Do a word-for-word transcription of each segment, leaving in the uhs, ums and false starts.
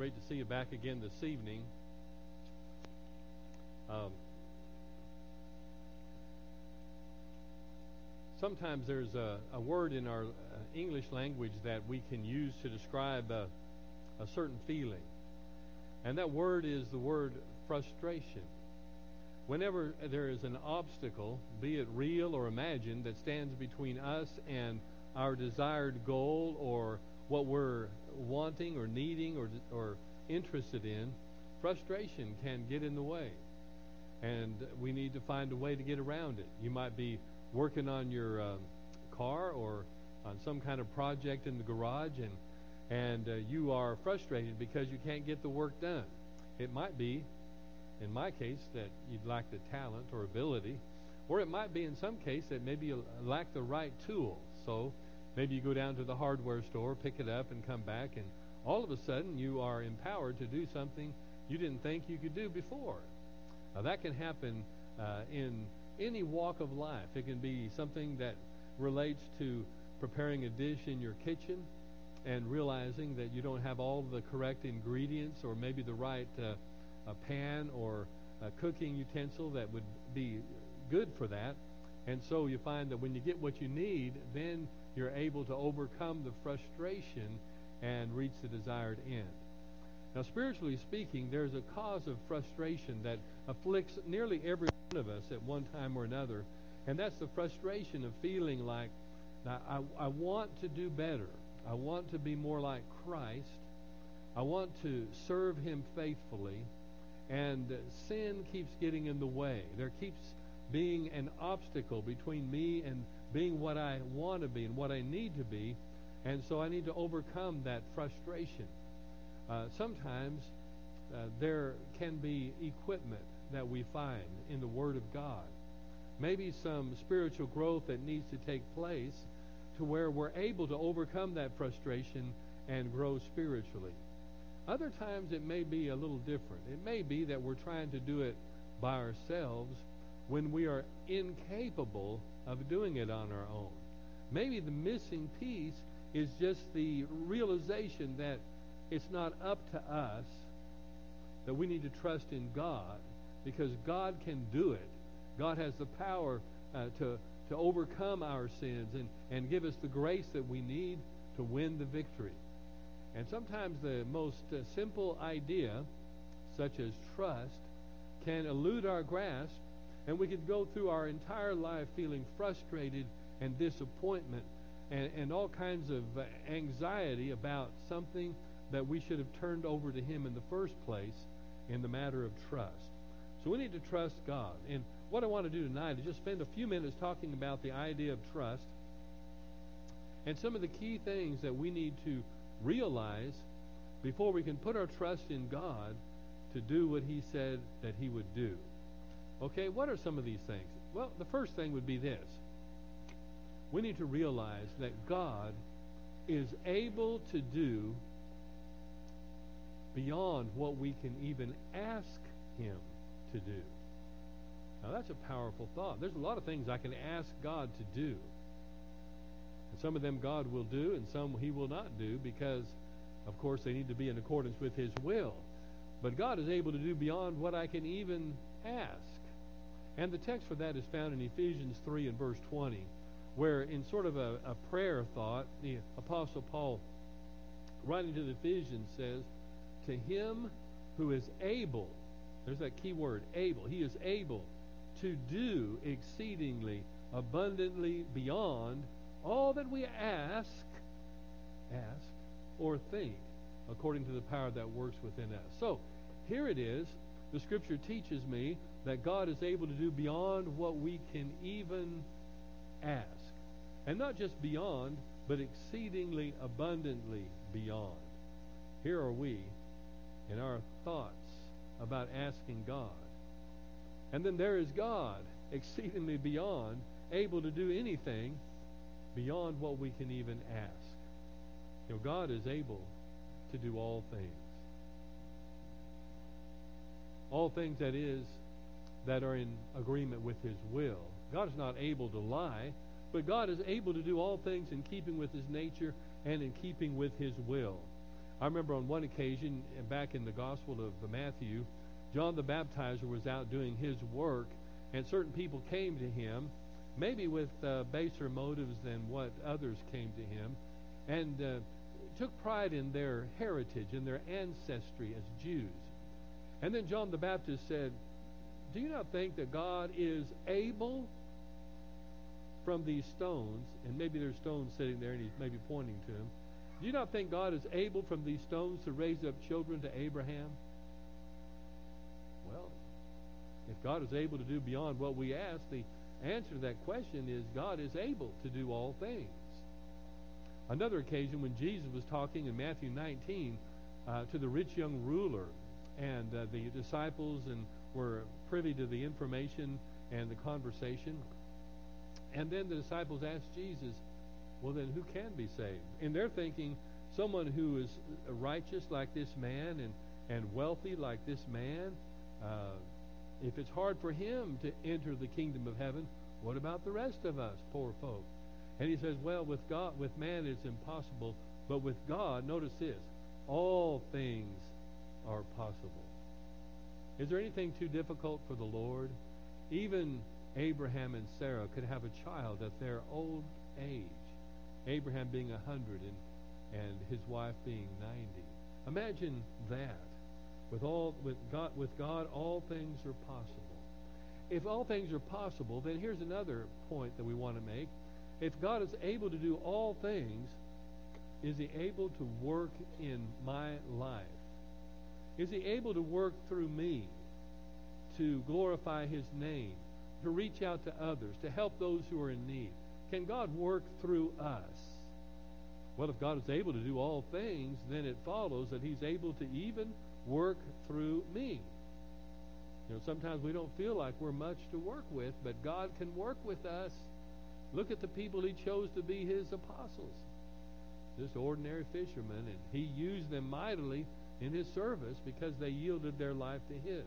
Great to see you back again this evening. Um, sometimes there's a, a word in our uh, English language that we can use to describe a, a certain feeling, and that word is the word frustration. Whenever there is an obstacle, be it real or imagined, that stands between us and our desired goal or what we're wanting or needing or or interested in, frustration can get in the way, and we need to find a way to get around it. You might be working on your um, car or on some kind of project in the garage, and and uh, you are frustrated because you can't get the work done. It might be, in my case, that you'd lack the talent or ability, or it might be in some case that maybe you lack the right tool. So maybe you go down to the hardware store, pick it up, and come back, and all of a sudden you are empowered to do something you didn't think you could do before. Now, that can happen uh, in any walk of life. It can be something that relates to preparing a dish in your kitchen and realizing that you don't have all the correct ingredients or maybe the right uh, a pan or a cooking utensil that would be good for that. And so you find that when you get what you need, then you're able to overcome the frustration and reach the desired end. Now, spiritually speaking, there's a cause of frustration that afflicts nearly every one of us at one time or another, and that's the frustration of feeling like, now, I, I want to do better. I want to be more like Christ. I want to serve Him faithfully, and sin keeps getting in the way. There keeps being an obstacle between me and being what I want to be and what I need to be, and so I need to overcome that frustration. Uh, sometimes uh, there can be equipment that we find in the Word of God. Maybe some spiritual growth that needs to take place to where we're able to overcome that frustration and grow spiritually. Other times it may be a little different. It may be that we're trying to do it by ourselves when we are incapable of doing it on our own. Maybe the missing piece is just the realization that it's not up to us, that we need to trust in God, because God can do it. God has the power uh, to, to overcome our sins and, and give us the grace that we need to win the victory. And sometimes the most uh, simple idea, such as trust, can elude our grasp, and we could go through our entire life feeling frustrated and disappointment and, and all kinds of uh, anxiety about something that we should have turned over to Him in the first place in the matter of trust. So we need to trust God. And what I want to do tonight is just spend a few minutes talking about the idea of trust and some of the key things that we need to realize before we can put our trust in God to do what He said that He would do. Okay, what are some of these things? Well, the first thing would be this. We need to realize that God is able to do beyond what we can even ask Him to do. Now, that's a powerful thought. There's a lot of things I can ask God to do. And some of them God will do, and some He will not do, because, of course, they need to be in accordance with His will. But God is able to do beyond what I can even ask. And the text for that is found in Ephesians three and verse twenty, where in sort of a, a prayer thought, the Apostle Paul, writing to the Ephesians, says, to Him who is able, there's that key word, able, He is able to do exceedingly abundantly beyond all that we ask, ask, or think, according to the power that works within us. So, here it is. The Scripture teaches me that God is able to do beyond what we can even ask. And not just beyond, but exceedingly abundantly beyond. Here are we in our thoughts about asking God. And then there is God, exceedingly beyond, able to do anything beyond what we can even ask. You know, God is able to do all things. All things, that is, that are in agreement with His will. God is not able to lie, but God is able to do all things in keeping with His nature and in keeping with His will. I remember on one occasion, uh, back in the Gospel of Matthew, John the Baptizer was out doing his work, and certain people came to him, maybe with uh, baser motives than what others came to him, and uh, took pride in their heritage and their ancestry as Jews. And then John the Baptist said, do you not think that God is able from these stones, and maybe there's stones sitting there and he's maybe pointing to them, do you not think God is able from these stones to raise up children to Abraham? Well, if God is able to do beyond what we ask, the answer to that question is God is able to do all things. Another occasion when Jesus was talking in Matthew nineteen uh, to the rich young ruler, and uh, the disciples and were privy to the information and the conversation, and then the disciples asked Jesus, well then who can be saved? And they're thinking someone who is righteous like this man and, and wealthy like this man, uh, if it's hard for him to enter the kingdom of heaven, what about the rest of us poor folk? And he says, well, with God, with man it's impossible, but with God, notice this, all things are possible. Is there anything too difficult for the Lord? Even Abraham and Sarah could have a child at their old age. Abraham being a hundred and, and his wife being ninety. Imagine that. With all with God with God all things are possible. If all things are possible, then here's another point that we want to make. If God is able to do all things, is he able to work in my life? Is he able to work through me to glorify his name, to reach out to others, to help those who are in need? Can God work through us? Well, if God is able to do all things, then it follows that he's able to even work through me. You know, sometimes we don't feel like we're much to work with, but God can work with us. Look at the people he chose to be his apostles. Just ordinary fishermen, and he used them mightily in his service because they yielded their life to his.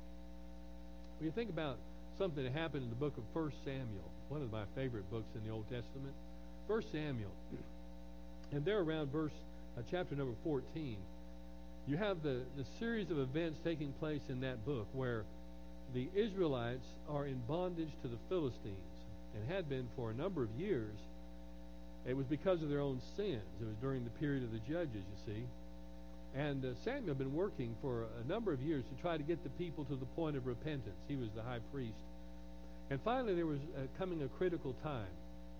When you think about something that happened in the book of First Samuel, one of my favorite books in the Old Testament, First Samuel, and there around verse uh, chapter number fourteen, you have the, the series of events taking place in that book where the Israelites are in bondage to the Philistines and had been for a number of years. It was because of their own sins. It was during the period of the judges, you see. And uh, Samuel had been working for a number of years to try to get the people to the point of repentance. He was the high priest. And finally there was uh, coming a critical time,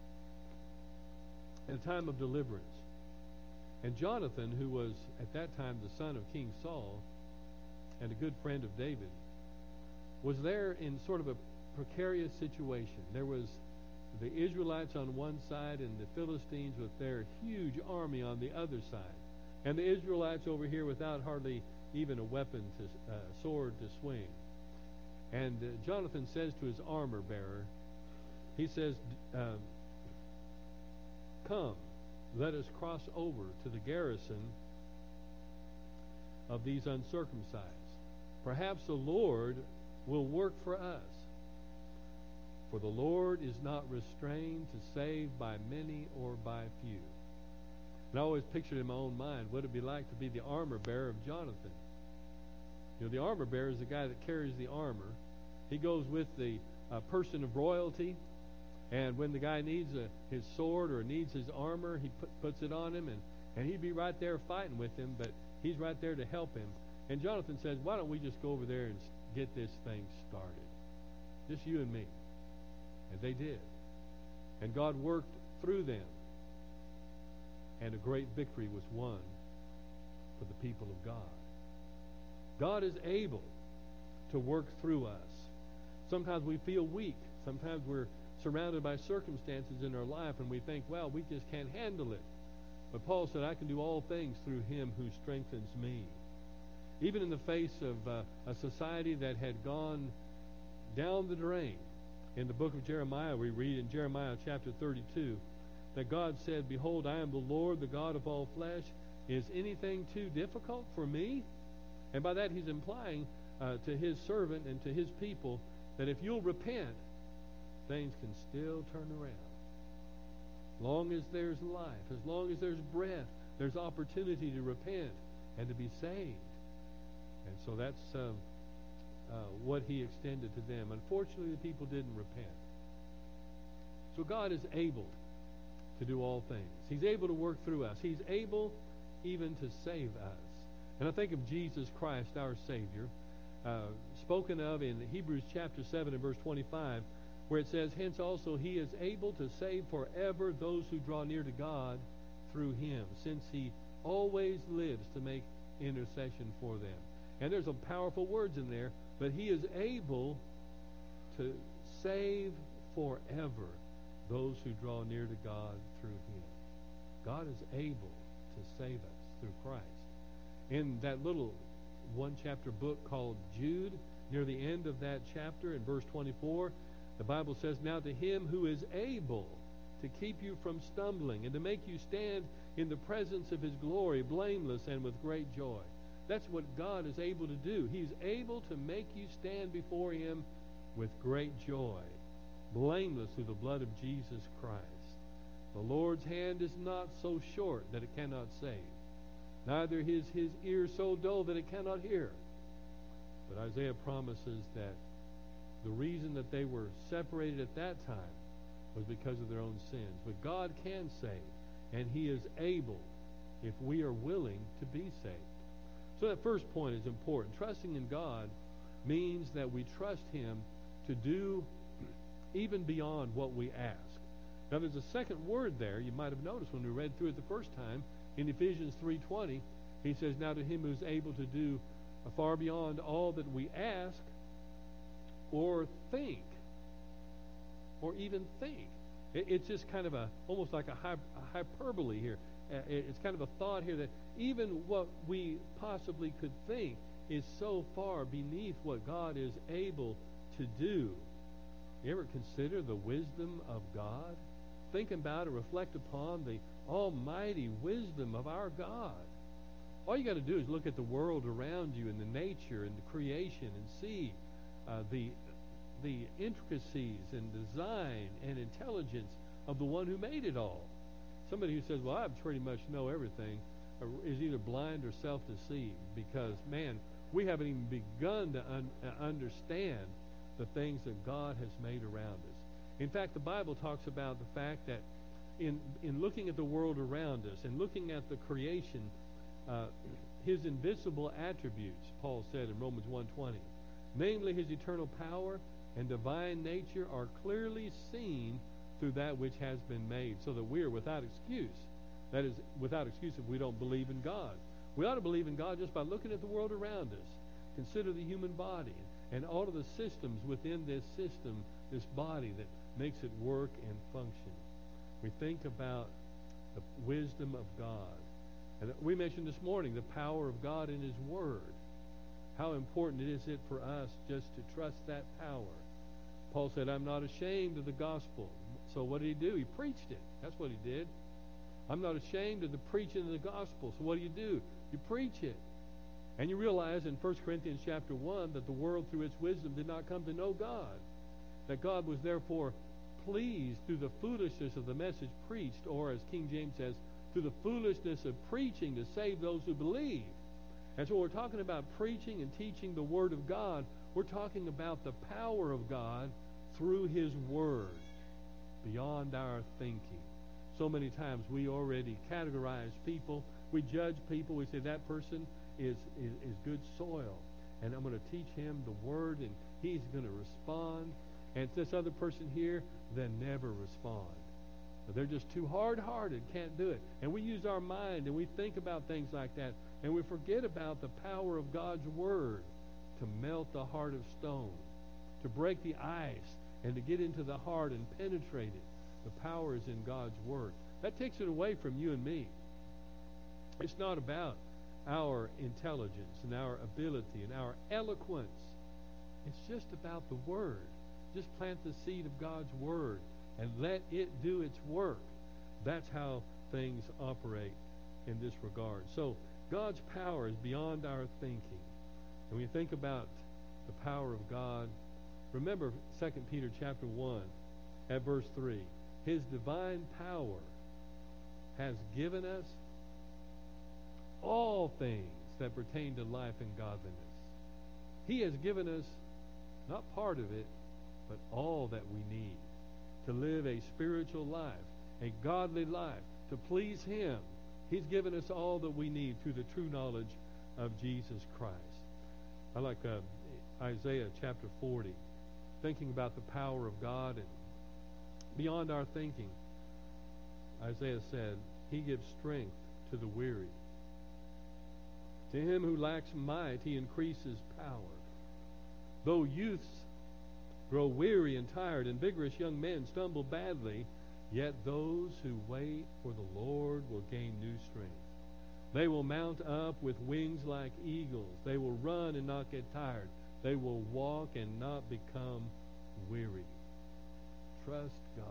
a time of deliverance. And Jonathan, who was at that time the son of King Saul and a good friend of David, was there in sort of a precarious situation. There was the Israelites on one side and the Philistines with their huge army on the other side. And the Israelites over here without hardly even a weapon, to uh, sword to swing. And uh, Jonathan says to his armor bearer, he says, um, come, let us cross over to the garrison of these uncircumcised. Perhaps the Lord will work for us. For the Lord is not restrained to save by many or by few. And I always pictured in my own mind what it would be like to be the armor bearer of Jonathan. You know, the armor bearer is the guy that carries the armor. He goes with the uh, person of royalty, and when the guy needs a, his sword or needs his armor, he put, puts it on him, and, and he'd be right there fighting with him, but he's right there to help him. And Jonathan says, why don't we just go over there and get this thing started? Just you and me. And they did. And God worked through them. And a great victory was won for the people of God. God is able to work through us. Sometimes we feel weak. Sometimes we're surrounded by circumstances in our life and we think, well, we just can't handle it. But Paul said, I can do all things through him who strengthens me. Even in the face of uh, a society that had gone down the drain. In the book of Jeremiah, we read in Jeremiah chapter thirty-two, that God said, behold, I am the Lord, the God of all flesh. Is anything too difficult for me? And by that he's implying uh, to his servant and to his people that if you'll repent, things can still turn around. As long as there's life, as long as there's breath, there's opportunity to repent and to be saved. And so that's um, uh, what he extended to them. Unfortunately, the people didn't repent. So God is able to do all things. He's able to work through us. He's able even to save us. And I think of Jesus Christ, our Savior, uh, spoken of in Hebrews chapter seven and verse twenty-five, where it says, "Hence also he is able to save forever those who draw near to God through him, since he always lives to make intercession for them." And there's some powerful words in there, but he is able to save forever those who draw near to God through him. God is able to save us through Christ. In that little one chapter book called Jude, near the end of that chapter in verse twenty-four, the Bible says, "Now to him who is able to keep you from stumbling and to make you stand in the presence of his glory, blameless and with great joy." That's what God is able to do. He's able to make you stand before him with great joy, blameless through the blood of Jesus Christ. The Lord's hand is not so short that it cannot save, neither is his ear so dull that it cannot hear. But Isaiah promises that the reason that they were separated at that time was because of their own sins. But God can save, and he is able if we are willing to be saved. So that first point is important. Trusting in God means that we trust him to do even beyond what we ask. Now there's a second word there you might have noticed when we read through it the first time. In Ephesians three twenty, he says, "Now to him who's able to do far beyond all that we ask or think," or even think. It, it's just kind of a, almost like a, hy, a hyperbole here. Uh, it, it's kind of a thought here that even what we possibly could think is so far beneath what God is able to do. You ever consider the wisdom of God? Think about and reflect upon the almighty wisdom of our God. All you got to do is look at the world around you and the nature and the creation and see uh, the the intricacies and design and intelligence of the one who made it all. Somebody who says, "Well, I pretty much know everything," is either blind or self-deceived, because, man, we haven't even begun to un- uh, understand the things that God has made around us. In fact, the Bible talks about the fact that in in looking at the world around us and looking at the creation, uh, his invisible attributes, Paul said in Romans one twenty, namely his eternal power and divine nature, are clearly seen through that which has been made, so that we are without excuse. That is, without excuse if we don't believe in God. We ought to believe in God just by looking at the world around us. Consider the human body and all of the systems within this system, this body that makes it work and function. We think about the wisdom of God. And we mentioned this morning the power of God in his word. How important it is it for us just to trust that power. Paul said, "I'm not ashamed of the gospel." So what did he do? He preached it. That's what he did. I'm not ashamed of the preaching of the gospel. So what do you do? You preach it. And you realize in First Corinthians chapter one that the world through its wisdom did not come to know God. That God was therefore pleased through the foolishness of the message preached, or as King James says, through the foolishness of preaching to save those who believe. And so we're talking about preaching and teaching the Word of God. We're talking about the power of God through his Word, beyond our thinking. So many times we already categorize people. We judge people. We say that person is, is, is good soil, and I'm going to teach him the Word, and he's going to respond. And it's this other person here, they never respond. They're just too hard-hearted, can't do it. And we use our mind, and we think about things like that, and we forget about the power of God's Word to melt the heart of stone, to break the ice, and to get into the heart and penetrate it. The power is in God's Word. That takes it away from you and me. It's not about our intelligence and our ability and our eloquence. It's just about the Word. Just plant the seed of God's Word and let it do its work. That's how things operate in this regard. So God's power is beyond our thinking. And when you think about the power of God, remember Second Peter chapter one at verse three. His divine power has given us all things that pertain to life and godliness. He has given us not part of it, but all that we need to live a spiritual life, a godly life, to please Him. He's given us all that we need through the true knowledge of Jesus Christ. I like uh, Isaiah chapter forty, thinking about the power of God and beyond our thinking. Isaiah said, He gives strength to the weary. To him who lacks might, He increases power. Though youths grow weary and tired, and vigorous young men stumble badly, yet those who wait for the Lord will gain new strength. They will mount up with wings like eagles. They will run and not get tired. They will walk and not become weary. Trust God.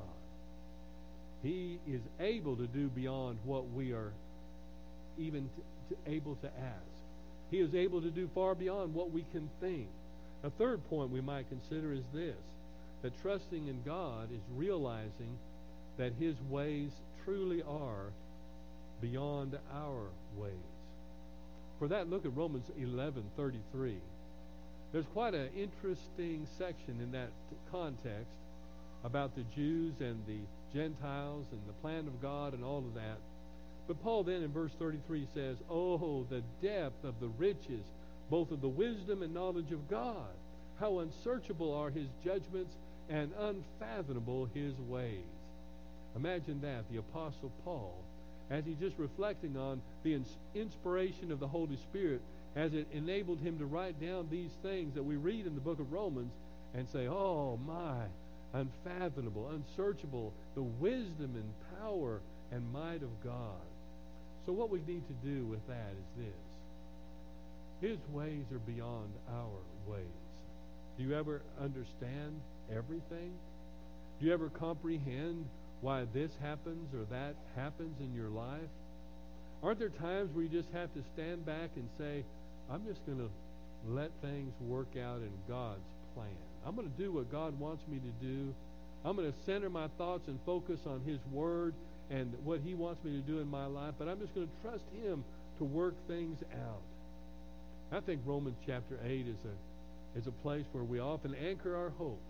He is able to do beyond what we are even to, to able to ask. He is able to do far beyond what we can think. A third point we might consider is this, that trusting in God is realizing that His ways truly are beyond our ways. For that, look at Romans eleven thirty-three. There's quite an interesting section in that context about the Jews and the Gentiles and the plan of God and all of that. But Paul then in verse thirty-three says, "Oh, the depth of the riches, both of the wisdom and knowledge of God. How unsearchable are His judgments and unfathomable His ways." Imagine that, the Apostle Paul, as he's just reflecting on the ins- inspiration of the Holy Spirit, as it enabled him to write down these things that we read in the book of Romans and say, oh my, unfathomable, unsearchable, the wisdom and power and might of God. So what we need to do with that is this. His ways are beyond our ways. Do you ever understand everything? Do you ever comprehend why this happens or that happens in your life? Aren't there times where you just have to stand back and say, I'm just going to let things work out in God's plan. I'm going to do what God wants me to do. I'm going to center my thoughts and focus on His Word and what He wants me to do in my life, but I'm just going to trust Him to work things out. I think Romans chapter eight is a, is a place where we often anchor our hope.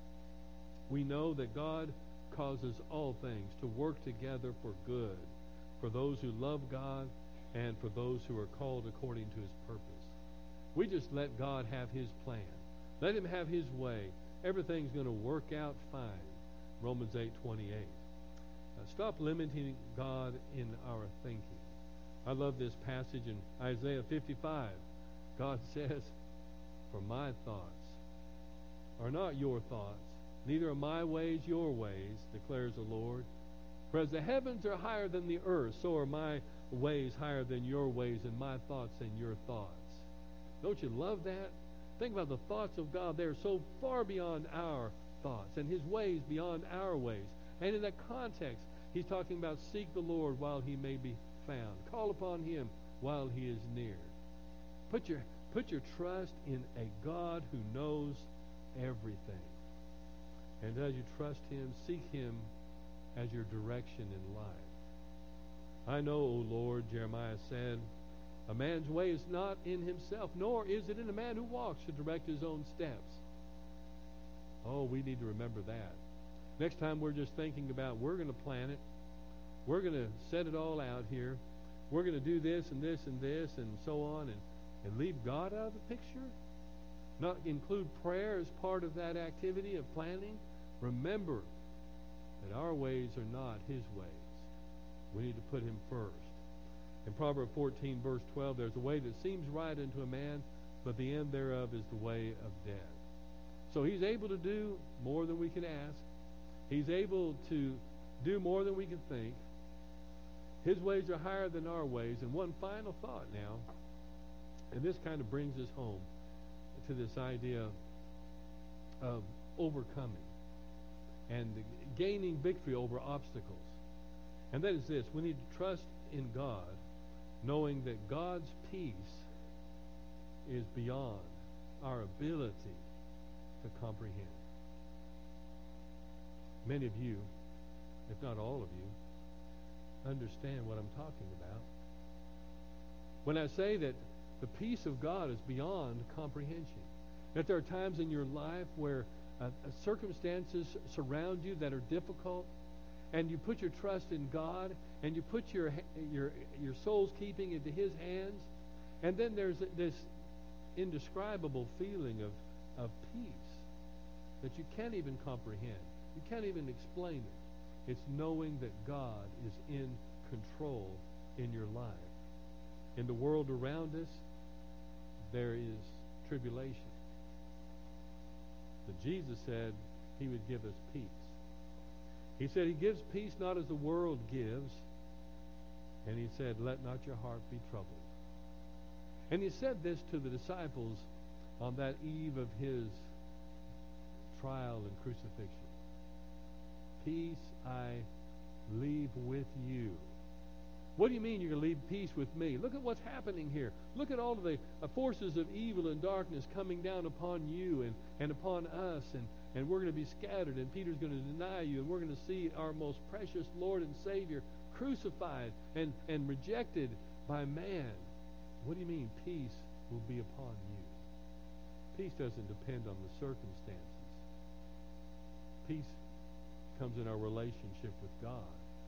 We know that God causes all things to work together for good, for those who love God and for those who are called according to His purpose. We just let God have His plan. Let Him have His way. Everything's going to work out fine. Romans eight twenty-eight. Uh, stop limiting God in our thinking. I love this passage in Isaiah fifty-five. God says, "For my thoughts are not your thoughts, neither are my ways your ways, declares the Lord. For as the heavens are higher than the earth, so are my ways higher than your ways, and my thoughts than your thoughts." Don't you love that? Think about the thoughts of God. They're so far beyond our thoughts, and His ways beyond our ways. And in that context, He's talking about seek the Lord while He may be found. Call upon Him while He is near. Put your, put your trust in a God who knows everything. And as you trust Him, seek Him as your direction in life. I know, O Lord, Jeremiah said, a man's way is not in himself, nor is it in a man who walks to direct his own steps. Oh, we need to remember that. Next time we're just thinking about, we're going to plan it, we're going to set it all out here, we're going to do this and this and this and so on, and, and leave God out of the picture? Not include prayer as part of that activity of planning? Remember that our ways are not His ways. We need to put Him first. In Proverbs fourteen, verse twelve, there's a way that seems right unto a man, but the end thereof is the way of death. So He's able to do more than we can ask. He's able to do more than we can think. His ways are higher than our ways. And one final thought now, and this kind of brings us home to this idea of overcoming and gaining victory over obstacles. And that is this: we need to trust in God, knowing that God's peace is beyond our ability to comprehend. Many of you, if not all of you, understand what I'm talking about. When I say that the peace of God is beyond comprehension, that there are times in your life where uh, uh, circumstances surround you that are difficult, and you put your trust in God, and you put your your your soul's keeping into His hands, and then there's this indescribable feeling of of peace that you can't even comprehend. You can't even explain it. It's knowing that God is in control in your life. In the world around us, there is tribulation. But Jesus said He would give us peace. He said He gives peace not as the world gives. And He said, let not your heart be troubled. And He said this to the disciples on that eve of His trial and crucifixion. Peace I leave with you. What do you mean you're going to leave peace with me? Look at what's happening here. Look at all of the uh, forces of evil and darkness coming down upon you and, and upon us. And, and we're going to be scattered. And Peter's going to deny you. And we're going to see our most precious Lord and Savior crucified and, and rejected by man. What do you mean peace will be upon you? Peace doesn't depend on the circumstances. Peace comes in our relationship with God.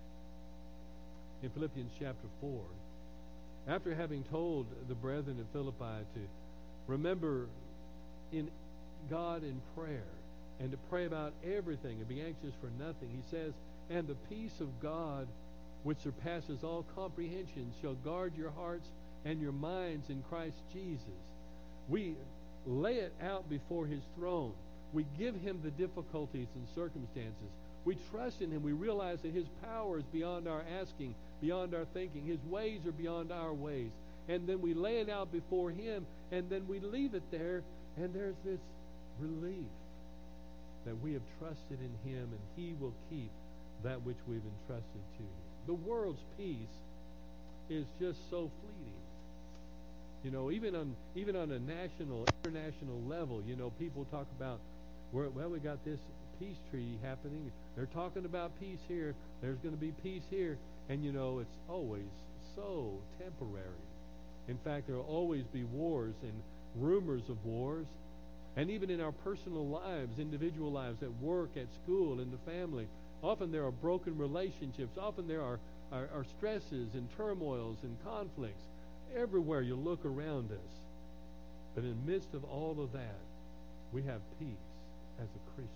In Philippians chapter four, after having told the brethren in Philippi to remember in God in prayer and to pray about everything and be anxious for nothing, he says, and the peace of God which surpasses all comprehension shall guard your hearts and your minds in Christ Jesus. We lay it out before His throne. We give Him the difficulties and circumstances. We trust in Him. We realize that His power is beyond our asking, beyond our thinking. His ways are beyond our ways. And then we lay it out before Him, and then we leave it there, and there's this relief that we have trusted in Him, and He will keep that which we've entrusted to Him. The world's peace is just so fleeting. You know, even on even on a national, international level, you know, people talk about, well, we got this peace treaty happening. They're talking about peace here. There's going to be peace here. And, you know, it's always so temporary. In fact, there will always be wars and rumors of wars. And even in our personal lives, individual lives, at work, at school, in the family, often there are broken relationships. Often there are, are, are stresses and turmoils and conflicts. Everywhere you look around us. But in the midst of all of that, we have peace as a Christian.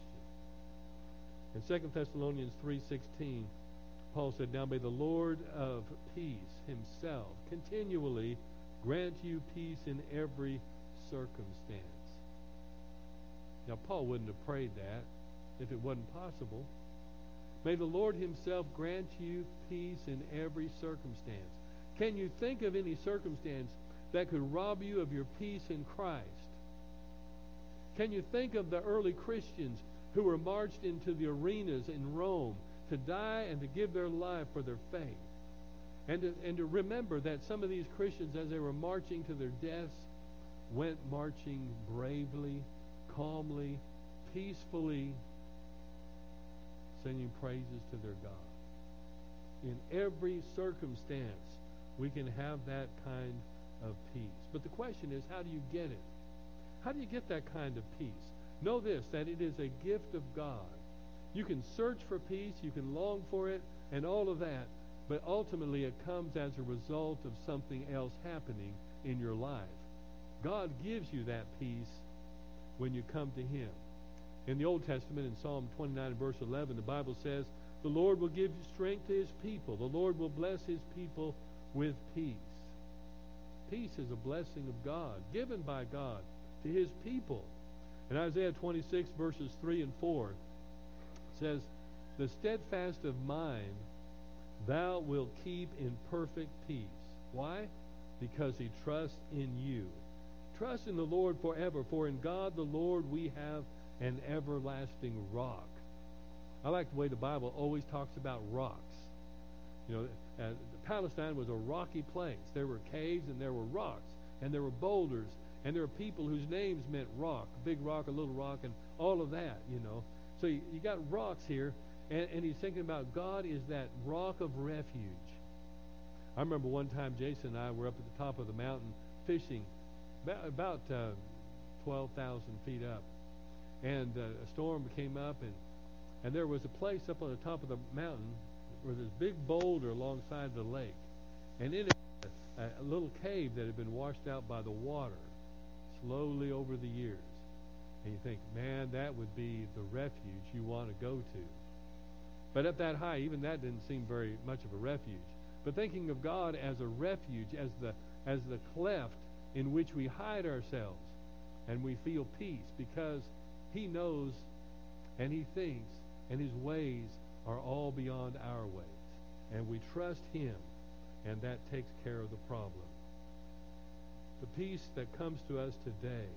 In Second Thessalonians three sixteen, Paul said, now may the Lord of peace Himself continually grant you peace in every circumstance. Now, Paul wouldn't have prayed that if it wasn't possible. May the Lord Himself grant you peace in every circumstance. Can you think of any circumstance that could rob you of your peace in Christ? Can you think of the early Christians who were marched into the arenas in Rome to die and to give their life for their faith? And to, and to remember that some of these Christians, as they were marching to their deaths, went marching bravely, calmly, peacefully, singing praises to their God. In every circumstance, we can have that kind of peace. But the question is, how do you get it? How do you get that kind of peace? Know this, that it is a gift of God. You can search for peace, you can long for it, and all of that, but ultimately it comes as a result of something else happening in your life. God gives you that peace when you come to Him. In the Old Testament, in Psalm twenty-nine and verse eleven, the Bible says, the Lord will give strength to His people. The Lord will bless His people with peace. Peace is a blessing of God, given by God to His people. In Isaiah twenty-six, verses three and four, it says, the steadfast of mind thou wilt keep in perfect peace. Why? Because he trusts in you. Trust in the Lord forever, for in God the Lord we have an everlasting rock. I like the way the Bible always talks about rocks. You know, uh, Palestine was a rocky place. There were caves and there were rocks and there were boulders and there were people whose names meant rock, big rock, a little rock, and all of that, you know. So you, you got rocks here, and, and he's thinking about God is that rock of refuge. I remember one time Jason and I were up at the top of the mountain fishing, about, about uh, twelve thousand feet up, and uh, a storm came up, and and there was a place up on the top of the mountain where there's a big boulder alongside the lake, and in it a, a little cave that had been washed out by the water slowly over the years. And you think, man, that would be the refuge you want to go to. But up that high, even that didn't seem very much of a refuge. But thinking of God as a refuge, as the as the cleft in which we hide ourselves and we feel peace because He knows and He thinks and His ways are all beyond our ways. And we trust Him, and that takes care of the problem. The peace that comes to us today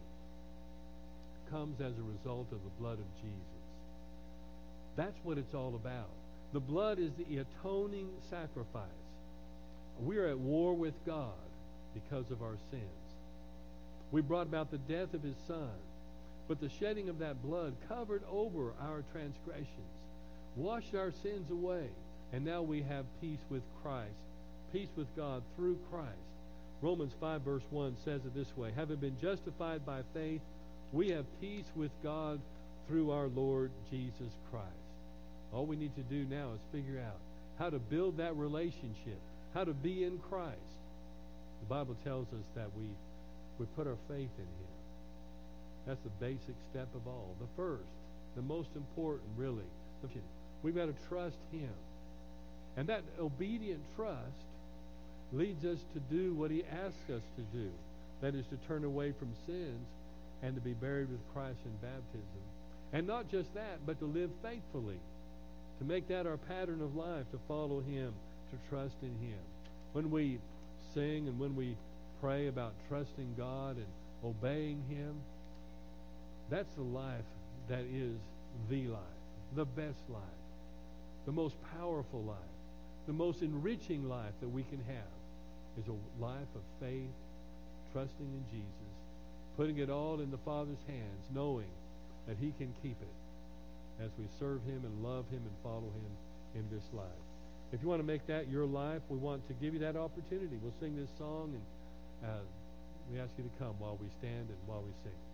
comes as a result of the blood of Jesus. That's what it's all about. The blood is the atoning sacrifice. We are at war with God because of our sins. We brought about the death of His Son, but the shedding of that blood covered over our transgressions, washed our sins away, and now we have peace with Christ, peace with God through Christ. Romans five verse one says it this way, having been justified by faith, we have peace with God through our Lord Jesus Christ. All we need to do now is figure out how to build that relationship, how to be in Christ. The Bible tells us that we, we put our faith in Him. That's the basic step of all. The first, the most important, really. We've got to trust Him. And that obedient trust leads us to do what He asks us to do. That is to turn away from sins and to be buried with Christ in baptism. And not just that, but to live faithfully. To make that our pattern of life, to follow Him, to trust in Him. When we sing and when we pray about trusting God and obeying Him, that's the life that is the life, the best life, the most powerful life, the most enriching life that we can have is a life of faith, trusting in Jesus, putting it all in the Father's hands, knowing that He can keep it as we serve Him and love Him and follow Him in this life. If you want to make that your life, we want to give you that opportunity. We'll sing this song, and uh, we ask you to come while we stand and while we sing.